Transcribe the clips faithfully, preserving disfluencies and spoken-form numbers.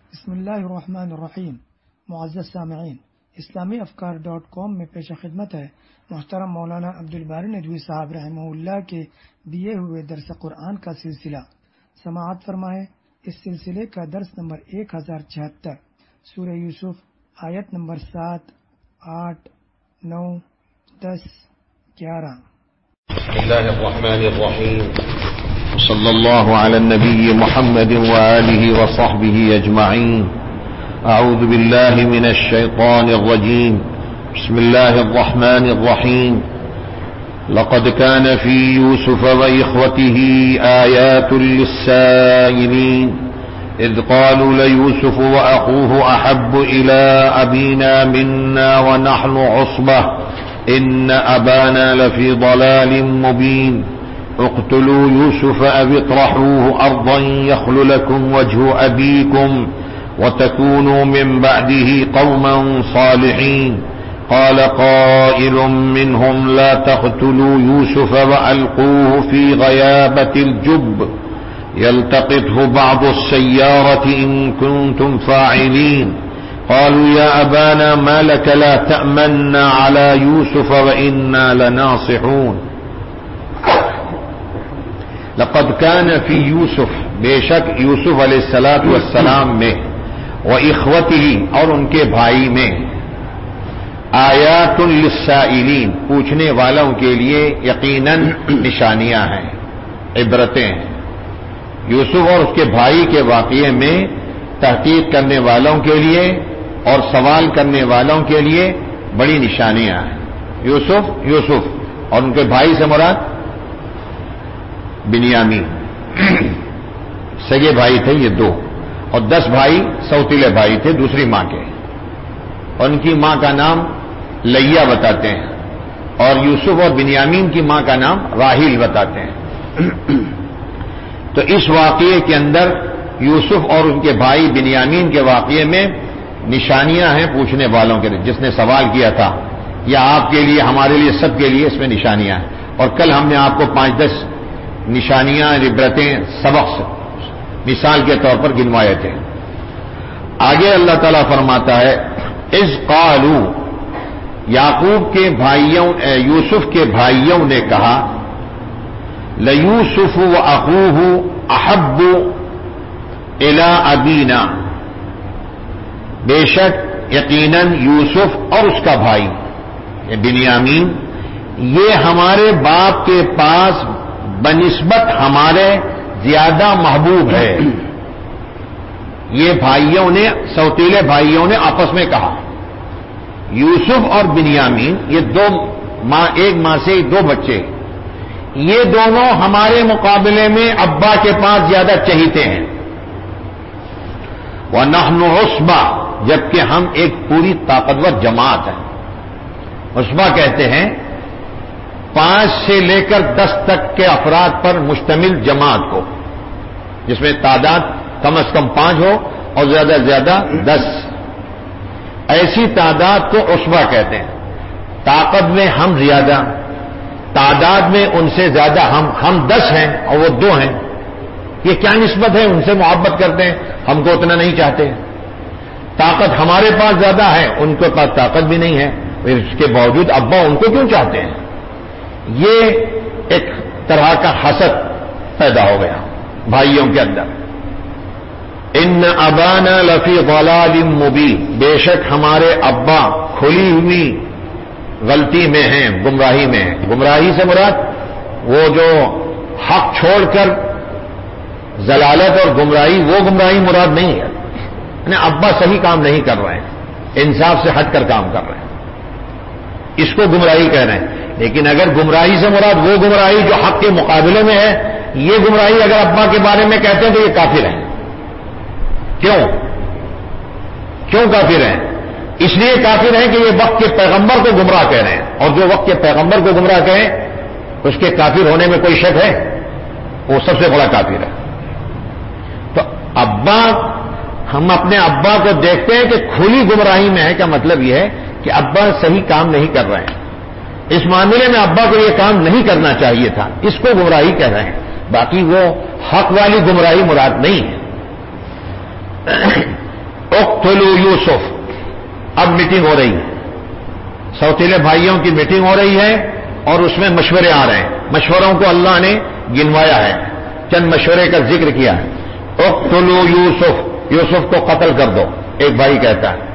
بسم اللہ الرحمن الرحیم۔ معزز سامعین، اسلامی افکار ڈاٹ کام میں پیش خدمت ہے محترم مولانا عبدالباری ندوی صاحب رحمہ اللہ کے دیے ہوئے درس قرآن کا سلسلہ۔ سماعت فرمائے۔ اس سلسلے کا درس نمبر ایک ہزار چھہتر، سورہ یوسف، آیت نمبر سات، آٹھ، نو، دس، گیارہ۔ بسم اللہ الرحمن الرحیم، صلی اللہ علی النبی محمد وآلہ وصحبہ اجمعین۔ اعوذ باللہ من الشیطان الرجیم، بسم اللہ الرحمن الرحیم۔ لقد كان في يوسف وإخوته آيات للسائلين إذ قالوا ليوسف وأخوه أحب إلى أبينا منا ونحن عصبة إن أبانا لفي ضلال مبين اقتلوا يوسف أو اطرحوه أرضا يخل لكم وجه أبيكم وتكونوا من بعده قوما صالحين قال قائل منهم لا تقتلوا يوسف وألقوه في غيابة الجب يلتقطه بعض السيارة إن كنتم فاعلين قالوا يا أبانا ما لك لا تأمنا على يوسف وإنا لناصحون لقد كان في يوسف، بے شک یوسف علیہ الصلوۃ والسلام میں، وإخوته اور ان کے بھائی میں، آیات للسائلین پوچھنے والوں کے لیے یقیناً نشانیاں ہیں، عبرتیں ہیں۔ یوسف اور اس کے بھائی کے واقعے میں تحقیق کرنے والوں کے لیے اور سوال کرنے والوں کے لیے بڑی نشانیاں ہیں۔ یوسف یوسف اور ان کے بھائی سے مراد بنیامین، سگے بھائی تھے یہ دو، اور دس بھائی سوتیلے بھائی تھے دوسری ماں کے، ان کی ماں کا نام لیا بتاتے ہیں، اور یوسف اور بنیامین کی ماں کا نام راحیل بتاتے ہیں۔ تو اس واقعے کے اندر یوسف اور ان کے بھائی بنیامین کے واقعے میں نشانیاں ہیں پوچھنے والوں کے لیے، جس نے سوال کیا تھا یا آپ کے لیے، ہمارے لیے، سب کے لیے اس میں نشانیاں ہیں۔ اور کل ہم نے آپ کو پانچ دس نشانیاں، عبرتیں، سبق مثال کے طور پر گنوائے تھے۔ آگے اللہ تعالیٰ فرماتا ہے اذ قالوا، یعقوب کے بھائیوں یوسف کے بھائیوں نے کہا لیوسف واخوہ احب الی ابینا، بے شک یقیناً یوسف اور اس کا بھائی بنیامین یہ ہمارے باپ کے پاس بنسبت ہمارے زیادہ محبوب ہے۔ یہ بھائیوں نے، سوتیلے بھائیوں نے آپس میں کہا، یوسف اور بنیامین یہ دو ماں، ایک ماں سے دو بچے، یہ دونوں ہمارے مقابلے میں ابا کے پاس زیادہ چہیتے ہیں۔ وَنَحْنُ عُصْبَةٌ، جبکہ ہم ایک پوری طاقتور جماعت ہیں۔ عصبہ کہتے ہیں پانچ سے لے کر دس تک کے افراد پر مشتمل جماعت کو، جس میں تعداد کم از کم پانچ ہو اور زیادہ سے زیادہ دس، ایسی تعداد کو عصبہ کہتے ہیں۔ طاقت میں ہم زیادہ، تعداد میں ان سے زیادہ، ہم ہم دس ہیں اور وہ دو ہیں، یہ کیا نسبت ہے؟ ان سے محبت کرتے ہیں، ہم کو اتنا نہیں چاہتے۔ طاقت ہمارے پاس زیادہ ہے، ان کے پاس طاقت بھی نہیں ہے، اس کے باوجود ابا ان کو کیوں چاہتے ہیں؟ یہ ایک طرح کا حسد پیدا ہو گیا بھائیوں کے اندر۔ ان ابانا لفی ضلال مبین، بے شک ہمارے ابا کھلی ہوئی غلطی میں ہیں، گمراہی میں ہیں۔ گمراہی سے مراد وہ جو حق چھوڑ کر ضلالت اور گمراہی، وہ گمراہی مراد نہیں ہے، یعنی ابا صحیح کام نہیں کر رہے ہیں، انصاف سے ہٹ کر کام کر رہے ہیں، اس کو گمراہی کہہ رہے ہیں۔ لیکن اگر گمراہی سے مراد وہ گمراہی جو حق کے مقابلے میں ہے، یہ گمراہی اگر ابا کے بارے میں کہتے ہیں تو یہ کافر ہیں۔ کیوں کیوں کافر ہیں؟ اس لیے کافر ہیں کہ یہ وقت کے پیغمبر کو گمراہ کہہ رہے ہیں، اور جو وقت کے پیغمبر کو گمراہ کہیں اس کے کافر ہونے میں کوئی شک ہے؟ وہ سب سے بڑا کافر ہے۔ تو ابا، ہم اپنے ابا کو دیکھتے ہیں کہ کھلی گمراہی میں ہے، کا مطلب یہ ہے کہ ابا صحیح کام نہیں کر رہے ہیں، اس معاملے میں ابا کو یہ کام نہیں کرنا چاہیے تھا، اس کو گمراہی کہہ رہے ہیں، باقی وہ حق والی گمراہی مراد نہیں ہے۔ اقتلوا یوسف. اب میٹنگ ہو رہی ہے, سوتیلے بھائیوں کی میٹنگ ہو رہی ہے اور اس میں مشورے آ رہے ہیں. مشوروں کو اللہ نے گنوایا ہے, چند مشورے کا ذکر کیا ہے. اقتلوا یوسف, یوسف کو قتل کر دو, ایک بھائی کہتا ہے.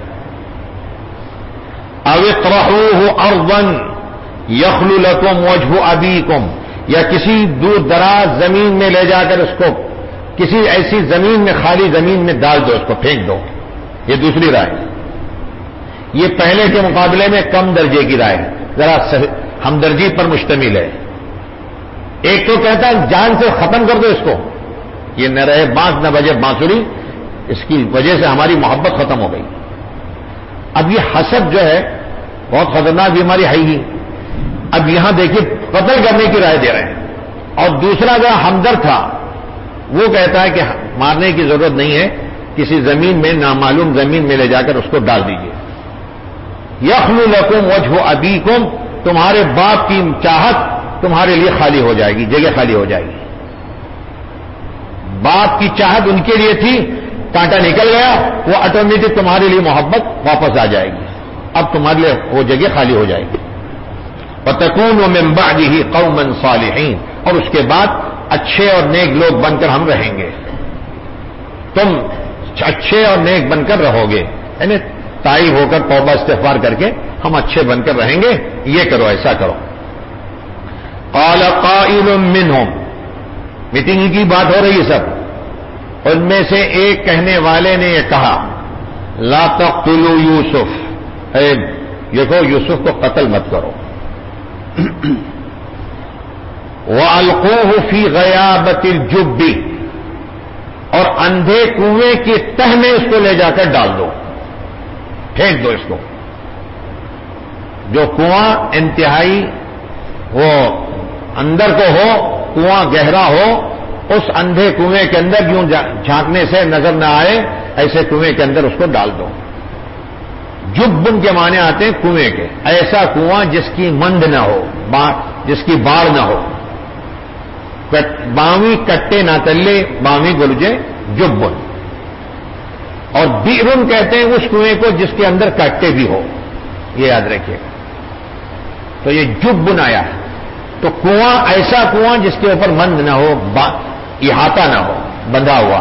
او اطرحوه ارضا یخل لکم وجہ ابیکم, یا کسی دور دراز زمین میں لے جا کر اس کو کسی ایسی زمین میں, خالی زمین میں ڈال دو, اس کو پھینک دو. یہ دوسری رائے. یہ پہلے کے مقابلے میں کم درجے کی رائے ہے, ذرا ہمدردی پر مشتمل ہے. ایک تو کہتا ہے جان سے ختم کر دو اس کو, یہ نہ رہے بانس نہ بجے بانسری, اس کی وجہ سے ہماری محبت ختم ہو گئی. اب یہ حسد جو ہے بہت خطرناک بیماری ہے ہی. اب یہاں دیکھیے قتل کرنے کی رائے دے رہے ہیں. اور دوسرا جو ہمدرد تھا وہ کہتا ہے کہ مارنے کی ضرورت نہیں ہے, کسی زمین میں, نامعلوم زمین میں لے جا کر اس کو ڈال دیجیے. یخل لکم وجہ ابیکم, تمہارے باپ کی چاہت تمہارے لیے خالی ہو جائے گی, جگہ خالی ہو جائے گی. باپ کی چاہت ان کے لیے تھی, کانٹا نکل گیا, وہ آٹومیٹک تمہارے لیے محبت واپس آ جائے گی. اب تمہارے لیے وہ جگہ خالی ہو جائے گی. وَتَكُونُوا مِن بَعْدِهِ قَوْمًا صَالِحِينَ, اور اس کے بعد اچھے اور نیک لوگ بن کر ہم رہیں گے. تم اچھے اور نیک بن کر رہو گے, یعنی تائب ہو کر توبہ استغفار کر کے ہم اچھے بن کر رہیں گے. یہ کرو, ایسا کرو. قال قائل منهم, میٹنگ کی بات ہو رہی ہے سب. ان میں سے ایک کہنے والے نے یہ کہا, لا تقتلوا یوسف, اے دیکھو یوسف کو قتل مت کرو. وَأَلْقُوهُ فِي غَيَابَةِ الْجُبِّ, اور اندھے کنویں کی تہ میں اس کو لے جا کر ڈال دو, پھینک دو اس کو. جو کنواں انتہائی وہ اندر کو ہو, کنواں گہرا ہو, اس اندھے کنویں کے اندر یوں جھانکنے سے نظر نہ آئے, ایسے کنویں کے اندر اس کو ڈال دو. جب کے معنی آتے ہیں کنویں کے, ایسا کنواں جس کی مند نہ ہو, جس کی باڑ نہ ہو. باوی کٹے نہ تلے, باوی گلجے جبن. اور بیرن کہتے ہیں اس کنویں کو جس کے اندر کٹے بھی ہو, یہ یاد رکھیے. تو یہ جبن آیا ہے. تو کنواں ایسا کنواں جس کے اوپر مند نہ ہو, احاطہ نہ ہو, بندھا ہوا.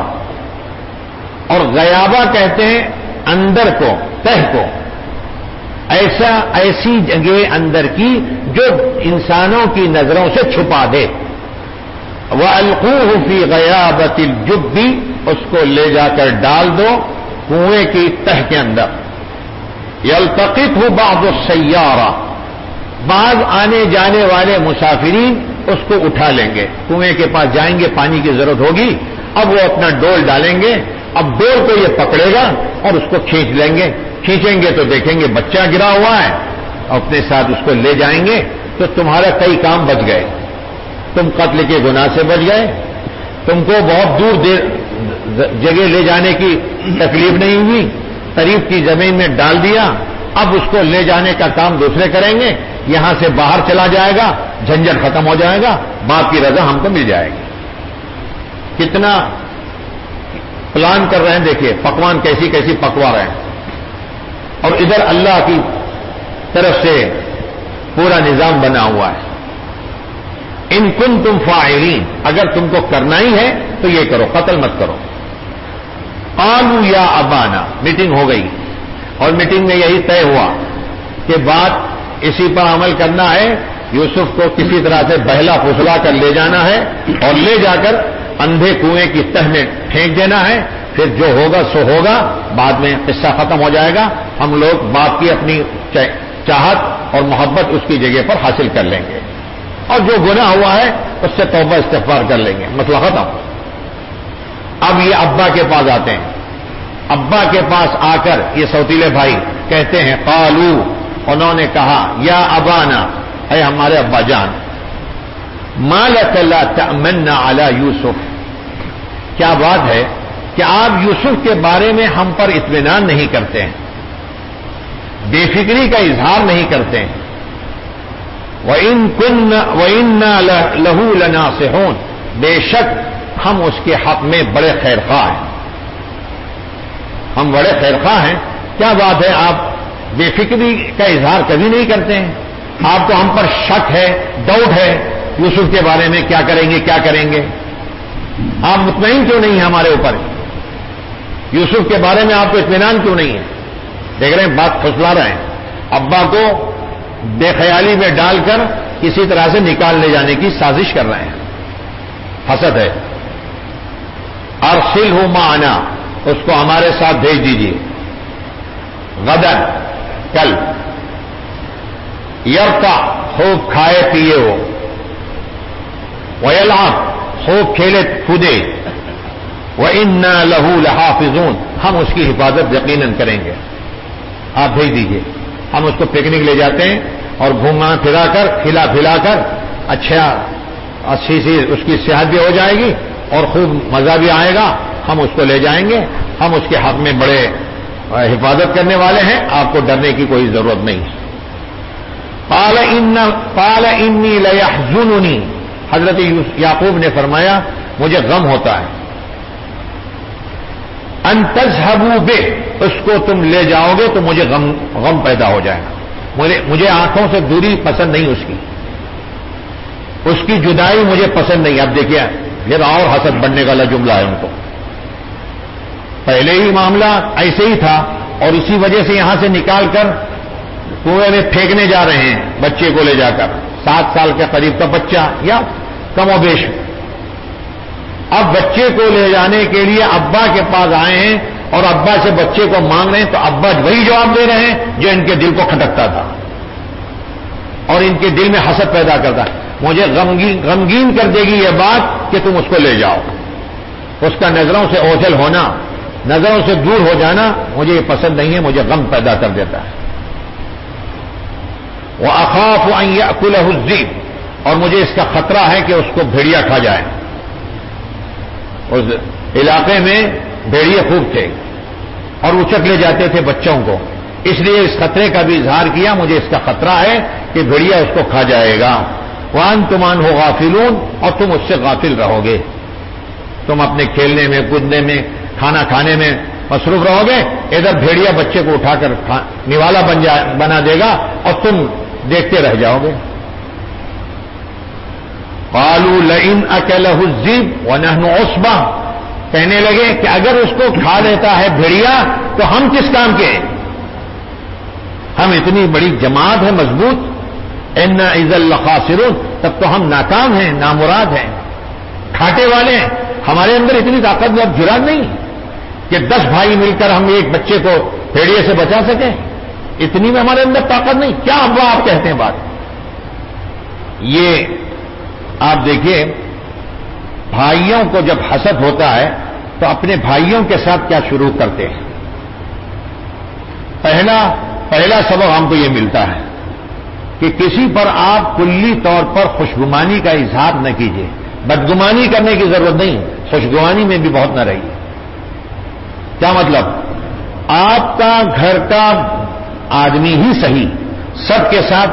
اور غیابہ کہتے ہیں اندر کو, تہ کو, ایسا ایسی جگہ اندر کی جو انسانوں کی نظروں سے چھپا دے. وَأَلْقُوهُ فِي غَيَابَةِ الْجُبِّ, اس کو لے جا کر ڈال دو کنویں کی تہ کے اندر. يَلْتَقِطْهُ بَعْضُ السَّيَّارَةِ, بعض آنے جانے والے مسافرین اس کو اٹھا لیں گے. کنویں کے پاس جائیں گے, پانی کی ضرورت ہوگی, اب وہ اپنا ڈول ڈالیں گے. اب ڈول کو یہ پکڑے گا اور اس کو کھینچ لیں گے. کھینچیں گے تو دیکھیں گے بچہ گرا ہوا ہے, اپنے ساتھ اس کو لے جائیں گے. تو تمہارا کئی کام بچ گئے. تم قتل کے گناہ سے بچ گئے, تم کو بہت دور جگہ لے جانے کی تکلیف نہیں ہوئی, قریب کی زمین میں ڈال دیا. اب اس کو لے جانے کا کام دوسرے کریں گے, یہاں سے باہر چلا جائے گا, جھنجھٹ ختم ہو جائے گا, باپ کی رضا ہم کو مل جائے گی. کتنا پلان کر رہے ہیں, دیکھیے پکوان کیسی کیسی پکوا رہے ہیں. اور ادھر اللہ کی طرف سے پورا نظام بنا ہوا ہے. ان کنتم فاعلین, اگر تم کو کرنا ہی ہے تو یہ کرو, قتل مت کرو. قالوا یا ابانا, میٹنگ ہو گئی اور میٹنگ میں یہی طے ہوا کہ بات اسی پر عمل کرنا ہے. یوسف کو کسی طرح سے بہلا پھسلا کر لے جانا ہے اور لے جا کر اندھے کنویں کی تہ میں پھینک دینا ہے. پھر جو ہوگا سو ہوگا, بعد میں قصہ ختم ہو جائے گا. ہم لوگ باپ کی اپنی چاہت اور محبت اس کی جگہ پر حاصل کر لیں گے, اور جو گناہ ہوا ہے اس سے توبہ استغفار کر لیں گے, مسئلہ ختم. اب یہ ابا کے پاس آتے ہیں. ابا کے پاس آ کر یہ سوتیلے بھائی کہتے ہیں, قالو, انہوں نے کہا, یا ابانا, اے ہمارے ابا جان, ما لک لا تأمنا علی یوسف, کیا بات ہے کہ آپ یوسف کے بارے میں ہم پر اطمینان نہیں کرتے ہیں, بے فکری کا اظہار نہیں کرتے ہیں. وَإِن كُنَّ وَإِنَّا لَهُ لَنَاصِحُونَ, بے شک ہم اس کے حق میں بڑے خیر خواہ ہیں, ہم بڑے خیرخواہ ہیں، کیا بات ہے آپ بے فکری کا اظہار کبھی نہیں کرتے ہیں؟ آپ کو ہم پر شک ہے، ڈاؤٹ ہے یوسف کے بارے میں، کیا کریں گے کیا کریں گے؟ آپ مطمئن کیوں نہیں ہیں ہمارے اوپر؟ یوسف کے بارے میں آپ کو اطمینان کیوں نہیں ہے؟ دیکھ رہے ہیں بات پھسلا رہے ہیں، ابا کو بے خیالی میں ڈال کر کسی طرح سے نکال لے جانے کی سازش کر رہے ہیں، حسد ہے۔ ارسلہ معنا، اس کو ہمارے ساتھ بھیج دیجیے، غدن، کل، یرتع، خوب کھائے پیے ہو، ویلعب، خوب کھیلے کودے، وَإِنَّا لَهُ لَحَافِظُونَ، ہم اس کی حفاظت یقیناً کریں گے۔ آپ بھیج دیجئے، ہم اس کو پکنک لے جاتے ہیں اور گھوما پھرا کر کھلا پھلا کر اچھا اچھی سی اس کی صحت بھی ہو جائے گی اور خوب مزہ بھی آئے گا، ہم اس کو لے جائیں گے، ہم اس کے حق میں بڑے حفاظت کرنے والے ہیں، آپ کو ڈرنے کی کوئی ضرورت نہیں ہے۔ قال ان قال انی لیحزننی، حضرت یعقوب نے فرمایا مجھے غم ہوتا ہے، ان تذهبوا به، اس کو تم لے جاؤ گے تو مجھے غم غم پیدا ہو جائے گا، مجھے مجھے آنکھوں سے دوری پسند نہیں، اس کی اس کی جدائی مجھے پسند نہیں۔ اب دیکھیے پھر اور حسد بننے والا جملہ ہے ان کو، پہلے ہی معاملہ ایسے ہی تھا اور اسی وجہ سے یہاں سے نکال کر کنویں میں پھینکنے جا رہے ہیں بچے کو لے جا کر، سات سال کے قریب کا بچہ یا کم و بیش۔ اب بچے کو لے جانے کے لیے ابا کے پاس آئے ہیں اور ابا سے بچے کو مانگ رہے ہیں، تو ابا وہی جواب دے رہے ہیں جو ان کے دل کو کھٹکتا تھا اور ان کے دل میں حسد پیدا کرتا ہے۔ مجھے غمگین غمگین کر دے گی یہ بات کہ تم اس کو لے جاؤ، اس کا نظروں سے اوجھل ہونا، نظروں سے دور ہو جانا مجھے یہ پسند نہیں ہے، مجھے غم پیدا کر دیتا ہے۔ وَأَخَافُ أَن يَأْكُلَهُ الذِّئْبُ، اور مجھے اس کا خطرہ ہے کہ اس کو بھیڑیا کھا جائے۔ اس علاقے میں بھیڑیے خوب تھے اور اچک لے جاتے تھے بچوں کو، اس لیے اس خطرے کا بھی اظہار کیا، مجھے اس کا خطرہ ہے کہ بھیڑیا اس کو کھا جائے گا۔ وَأَنْتُمْ عَنْهُ غَافِلُونَ، اور تم اس سے غافل رہو گے، تم اپنے کھیلنے میں کودنے میں کھانا کھانے میں مصروف رہو گے، ادھر بھیڑیا بچے کو اٹھا کر نوالا بن جا بنا دے گا اور تم دیکھتے رہ جاؤ گے۔ قالوا لئن اکلہ الذئب ونحن عصبہ، کہنے لگے کہ اگر اس کو کھا لیتا ہے بھیڑیا تو ہم کس کام کے ہیں، ہم اتنی بڑی جماعت ہے مضبوط، انا اذا لخاسرون، تب تو ہم ناکام ہیں، نامراد ہیں، کھاٹے والے ہیں، ہمارے اندر اتنی طاقت میں اب جرات نہیں کہ دس بھائی مل کر ہم ایک بچے کو بھیڑیے سے بچا سکیں، اتنی میں ہمارے اندر طاقت نہیں۔ کیا ابا آپ کہتے ہیں بات؟ یہ آپ دیکھیے بھائیوں کو جب حسد ہوتا ہے تو اپنے بھائیوں کے ساتھ کیا شروع کرتے ہیں۔ پہلا پہلا سبق ہم کو یہ ملتا ہے کہ کسی پر آپ کلی طور پر خوشگمانی کا اظہار نہ کیجیے، بدگمانی کرنے کی ضرورت نہیں، خوشگمانی میں بھی بہت نہ رہیے۔ کیا مطلب؟ آپ کا گھر کا آدمی ہی صحیح سب کے ساتھ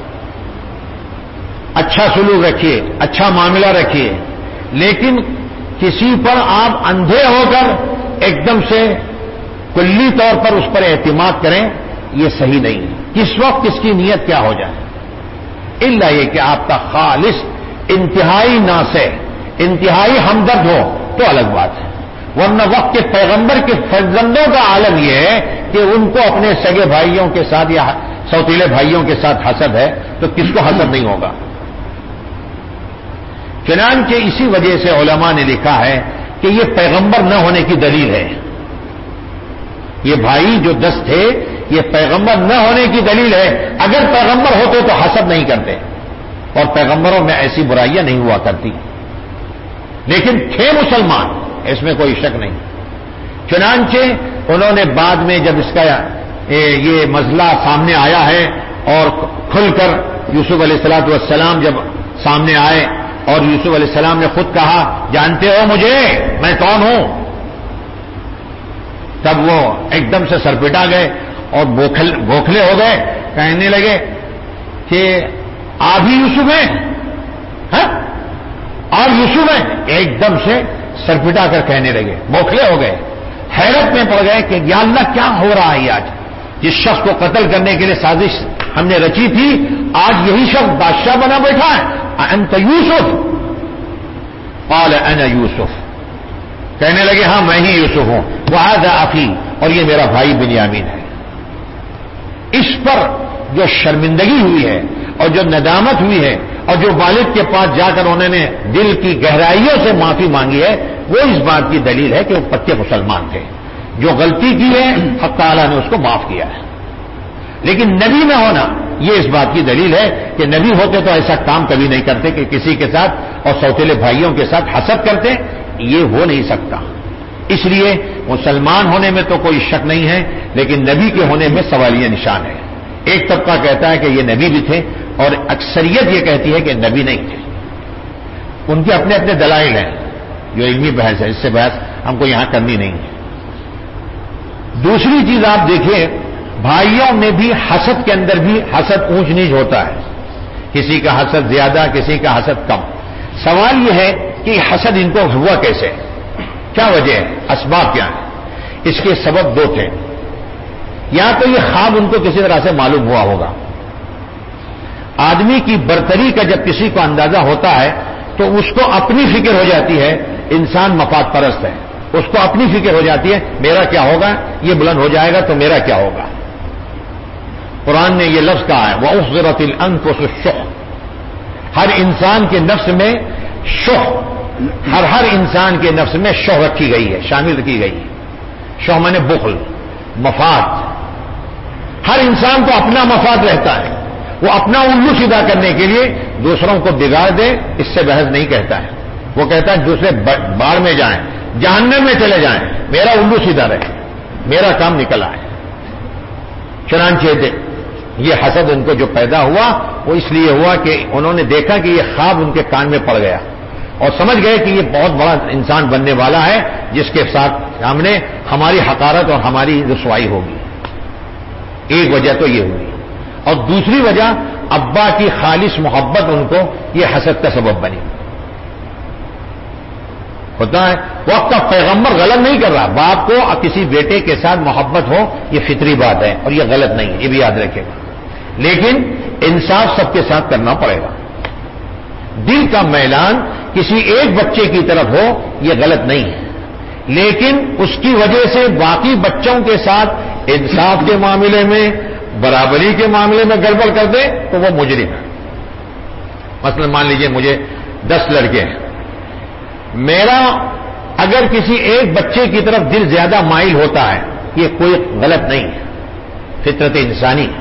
اچھا سلوک رکھیے، اچھا معاملہ رکھیے، لیکن کسی پر آپ اندھے ہو کر ایک دم سے کلی طور پر اس پر اعتماد کریں، یہ صحیح نہیں ہے۔ کس وقت کس کی نیت کیا ہو جائے، الا یہ کہ آپ کا خالص انتہائی ناصح انتہائی ہمدرد ہو تو الگ بات ہے، ورنہ وقت کے پیغمبر کے فرزندوں کا عالم یہ ہے کہ ان کو اپنے سگے بھائیوں کے ساتھ یا سوتیلے بھائیوں کے ساتھ حسد ہے تو کس کو حسد نہیں ہوگا۔ چنانچہ اسی وجہ سے علماء نے لکھا ہے کہ یہ پیغمبر نہ ہونے کی دلیل ہے، یہ بھائی جو دس تھے یہ پیغمبر نہ ہونے کی دلیل ہے۔ اگر پیغمبر ہوتے تو حسد نہیں کرتے اور پیغمبروں میں ایسی برائیاں نہیں ہوا کرتی، لیکن تھے مسلمان، اس میں کوئی شک نہیں۔ چنانچہ انہوں نے بعد میں جب اس کا یہ مسئلہ سامنے آیا ہے اور کھل کر یوسف علیہ الصلوۃ والسلام جب سامنے آئے اور یوسف علیہ السلام نے خود کہا جانتے ہو مجھے میں کون ہوں، تب وہ ایک دم سے سرپٹا گئے اور بوکھلے ہو گئے، کہنے لگے کہ آپ ہی یوسف ہیں، ہاں آپ یوسف ہیں، ایک دم سے سرپٹا کر کہنے لگے، بوکھلے ہو گئے۔ حیرت میں پڑ گئے کہ یا اللہ کیا ہو رہا ہے آج؟ جس شخص کو قتل کرنے کے لیے سازش ہم نے رچی تھی، آج یہی شخص بادشاہ بنا بیٹھا ہے. انت یوسف؟ قال انا یوسف. کہنے لگے ہاں میں ہی یوسف ہوں. وہذا اخی، اور یہ میرا بھائی بنیامین ہے. اس پر جو شرمندگی ہوئی ہے اور جو ندامت ہوئی ہے اور جو والد کے پاس جا کر انہوں نے دل کی گہرائیوں سے معافی مانگی ہے، وہ اس بات کی دلیل ہے کہ وہ پکے مسلمان تھے. جو غلطی کی ہے حق تعالیٰ نے اس کو معاف کیا ہے. لیکن نبی نہ ہونا یہ اس بات کی دلیل ہے کہ نبی ہوتے تو ایسا کام کبھی نہیں کرتے کہ کسی کے ساتھ اور سوتیلے بھائیوں کے ساتھ حسد کرتے. یہ ہو نہیں سکتا. اس لیے مسلمان ہونے میں تو کوئی شک نہیں ہے، لیکن نبی کے ہونے میں سوالیہ نشان ہے. ایک طبقہ کہتا ہے کہ یہ نبی بھی تھے اور اکثریت یہ کہتی ہے کہ نبی نہیں تھے. ان کے اپنے اپنے دلائل ہیں جو علمی بحث ہے، اس سے بحث ہم کو یہاں کرنی نہیں ہے. دوسری چیز آپ دیکھیں، بھائیوں میں بھی حسد کے اندر بھی حسد اونچ نیچ ہوتا ہے. کسی کا حسد زیادہ، کسی کا حسد کم. سوال یہ ہے کہ حسد ان کو ہوا کیسے؟ کیا وجہ ہے؟ اسباب کیا ہے؟ اس کے سبب دو تھے. یا تو یہ خواب ان کو کسی طرح سے معلوم ہوا ہوگا. آدمی کی برتری کا جب کسی کو اندازہ ہوتا ہے تو اس کو اپنی فکر ہو جاتی ہے. انسان مفاد پرست ہے، اس کو اپنی فکر ہو جاتی ہے میرا کیا ہوگا، یہ بلند ہو جائے گا تو میرا کیا ہوگا. قرآن نے یہ لفظ کہا ہے وَأُحْضِرَتِ الْأَنفُسُ الشُّحَّ. ہر انسان کے نفس میں شح، ہر ہر انسان کے نفس میں شح رکھی گئی ہے، شامل رکھی گئی ہے. شح مانے بخل، مفاد. ہر انسان کو اپنا مفاد رہتا ہے. وہ اپنا الو سیدھا کرنے کے لیے دوسروں کو بگاڑ دے، اس سے بحث نہیں کہتا ہے. وہ کہتا ہے دوسرے باڑ میں جائیں، جہنم میں چلے جائیں، میرا الو سیدھا رہے، میرا کام نکل آئے. چنانچہ یہ حسد ان کو جو پیدا ہوا وہ اس لیے ہوا کہ انہوں نے دیکھا کہ یہ خواب ان کے کان میں پڑ گیا اور سمجھ گئے کہ یہ بہت بڑا انسان بننے والا ہے جس کے ساتھ سامنے ہماری حقارت اور ہماری رسوائی ہوگی. ایک وجہ تو یہ ہوئی. اور دوسری وجہ ابا کی خالص محبت ان کو یہ حسد کا سبب بنی. ہوتا ہے وقت کا پیغمبر غلط نہیں کر رہا. باپ کو کسی بیٹے کے ساتھ محبت ہو یہ فطری بات ہے اور یہ غلط نہیں ہے، یہ بھی یاد رکھے گا. لیکن انصاف سب کے ساتھ کرنا پڑے گا. دل کا میلان کسی ایک بچے کی طرف ہو یہ غلط نہیں ہے، لیکن اس کی وجہ سے باقی بچوں کے ساتھ انصاف کے معاملے میں، برابری کے معاملے میں گڑبڑ کر دے تو وہ مجرم ہے. مثلا مان لیجئے مجھے دس لڑکے ہیں، میرا اگر کسی ایک بچے کی طرف دل زیادہ مائل ہوتا ہے یہ کوئی غلط نہیں ہے، فطرت انسانی ہے.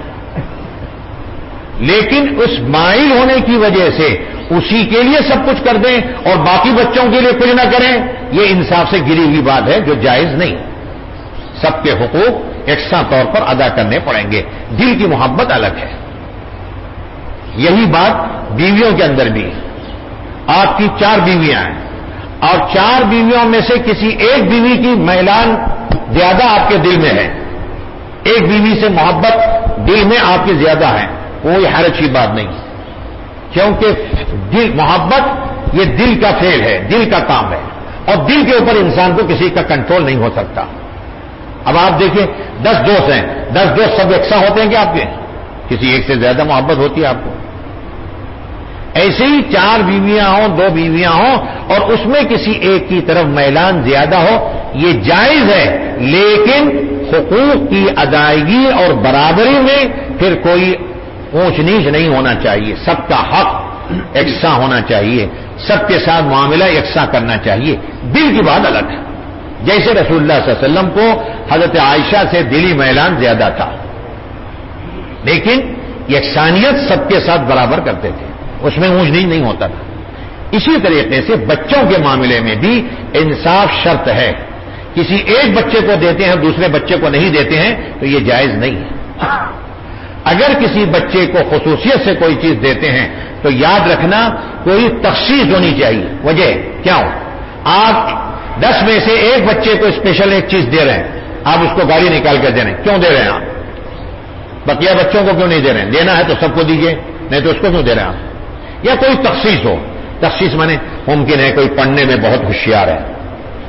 لیکن اس مائل ہونے کی وجہ سے اسی کے لیے سب کچھ کر دیں اور باقی بچوں کے لیے کچھ نہ کریں، یہ انصاف سے گری ہوئی بات ہے جو جائز نہیں. سب کے حقوق یکساں طور پر ادا کرنے پڑیں گے. دل کی محبت الگ ہے. یہی بات بیویوں کے اندر بھی ہے. آپ کی چار بیویاں ہیں اور چار بیویوں میں سے کسی ایک بیوی کی میلان زیادہ آپ کے دل میں ہے، ایک بیوی سے محبت دل میں آپ کی زیادہ ہے، کوئی حرج کی بات نہیں. کیونکہ دل محبت یہ دل کا فعل ہے، دل کا کام ہے اور دل کے اوپر انسان کو کسی کا کنٹرول نہیں ہو سکتا. اب آپ دیکھیں دس دوست ہیں، دس دوست سب یکساں ہوتے ہیں کہ آپ کے کسی ایک سے زیادہ محبت ہوتی ہے آپ کو. ایسے ہی چار بیویاں ہوں، دو بیویاں ہوں اور اس میں کسی ایک کی طرف میلان زیادہ ہو یہ جائز ہے، لیکن حقوق کی ادائیگی اور برابری میں پھر کوئی اونچ نیچ نہیں ہونا چاہیے. سب کا حق یکساں ہونا چاہیے، سب کے ساتھ معاملہ یکساں کرنا چاہیے. دل کی بات الگ ہے. جیسے رسول اللہ صلی اللہ علیہ وسلم کو حضرت عائشہ سے دلی میلان زیادہ تھا، لیکن یکسانیت سب کے ساتھ برابر کرتے تھے، اس میں اونچ نیچ نہیں ہوتا تھا. اسی طریقے سے بچوں کے معاملے میں بھی انصاف شرط ہے. کسی ایک بچے کو دیتے ہیں دوسرے بچے کو نہیں دیتے ہیں تو یہ جائز نہیں ہے. اگر کسی بچے کو خصوصیت سے کوئی چیز دیتے ہیں تو یاد رکھنا کوئی تخصیص ہونی چاہیے. وجہ کیا ہو؟ آپ دس میں سے ایک بچے کو اسپیشل ایک چیز دے رہے ہیں، آپ اس کو گاڑی نکال کر دے رہے ہیں، کیوں دے رہے ہیں آپ؟ بقیہ بچوں کو کیوں نہیں دے رہے ہیں؟ دینا ہے تو سب کو دیجیے، نہیں تو اس کو کیوں دے رہے ہیں آپ؟ یا کوئی تخصیص ہو. تخصیص مانے ممکن ہے کوئی پڑھنے میں بہت ہوشیار ہے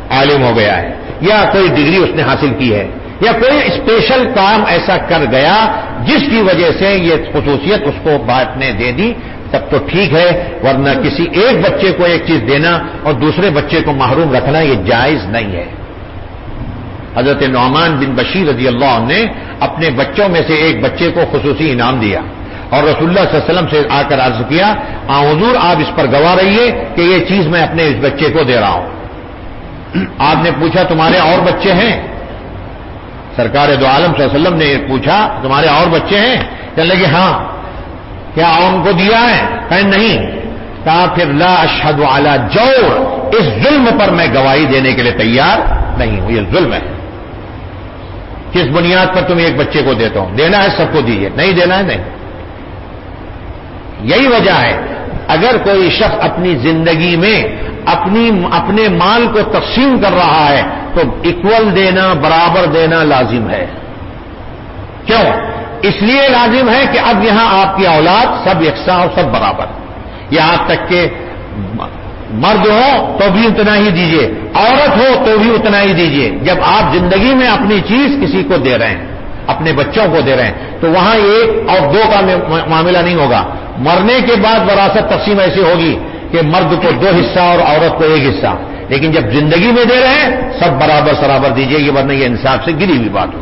عالم ہو گیا ہے یا کوئی ڈگری اس نے حاصل کی ہے یا کوئی اسپیشل کام ایسا کر گیا جس کی وجہ سے یہ خصوصیت اس کو بات نے دے دی، تب تو ٹھیک ہے، ورنہ کسی ایک بچے کو ایک چیز دینا اور دوسرے بچے کو محروم رکھنا یہ جائز نہیں ہے۔ حضرت نعمان بن بشیر رضی اللہ عنہ نے اپنے بچوں میں سے ایک بچے کو خصوصی انعام دیا اور رسول اللہ صلی اللہ علیہ وسلم سے آ کر عرض کیا، آ حضور آپ اس پر گواہ رہیے کہ یہ چیز میں اپنے اس بچے کو دے رہا ہوں۔ آپ نے پوچھا تمہارے اور بچے ہیں؟ سرکار دو عالم صلی اللہ علیہ وسلم نے پوچھا تمہارے اور بچے ہیں؟ کہنے لگے ہاں۔ کیا ان کو دیا ہے؟ کہیں نہیں۔ کہا پھر لا اشہد علی جور، اس ظلم پر میں گواہی دینے کے لیے تیار نہیں ہوں، یہ ظلم ہے۔ کس بنیاد پر تم ایک بچے کو دیتا ہوں؟ دینا ہے سب کو دیجیے، نہیں دینا ہے نہیں۔ یہی وجہ ہے اگر کوئی شخص اپنی زندگی میں اپنی اپنے مال کو تقسیم کر رہا ہے تو اکول دینا، برابر دینا لازم ہے۔ کیوں؟ اس لیے لازم ہے کہ اب یہاں آپ کی اولاد سب یکساں اور سب برابر، یہاں تک کہ مرد ہو تو بھی اتنا ہی دیجیے، عورت ہو تو بھی اتنا ہی دیجیے۔ جب آپ زندگی میں اپنی چیز کسی کو دے رہے ہیں، اپنے بچوں کو دے رہے ہیں، تو وہاں ایک اور دو کا معاملہ نہیں ہوگا۔ مرنے کے بعد وراثت تقسیم ایسی ہوگی کہ مرد کو دو حصہ اور عورت کو ایک حصہ، لیکن جب زندگی میں دے رہے ہیں سب برابر سرابر دیجیے، یہ ورنہ یہ انصاف سے گری ہوئی بات ہوگی۔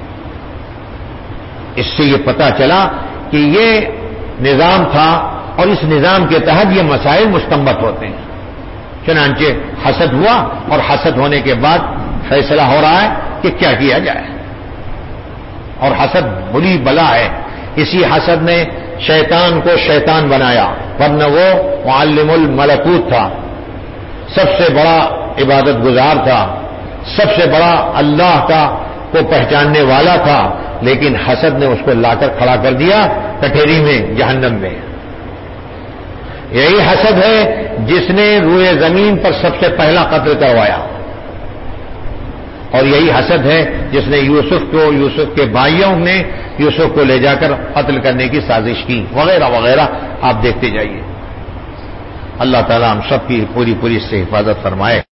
اس سے یہ پتہ چلا کہ یہ نظام تھا اور اس نظام کے تحت یہ مسائل مستنبط ہوتے ہیں۔ چنانچہ حسد ہوا اور حسد ہونے کے بعد فیصلہ ہو رہا ہے کہ کیا کیا جائے، اور حسد بری بلا ہے۔ اسی حسد نے شیطان کو شیطان بنایا، ورنہ وہ معلم الملکوت تھا، سب سے بڑا عبادت گزار تھا، سب سے بڑا اللہ کا کو پہچاننے والا تھا، لیکن حسد نے اس کو لا کر کھڑا کر دیا کٹہری میں، جہنم میں۔ یہی حسد ہے جس نے روئے زمین پر سب سے پہلا قتل کروایا، اور یہی حسد ہے جس نے یوسف کو، یوسف کے بھائیوں نے یوسف کو لے جا کر قتل کرنے کی سازش کی، وغیرہ وغیرہ آپ دیکھتے جائیے۔ اللہ تعالیٰ ہم سب کی پوری پوری اس سے حفاظت فرمائے۔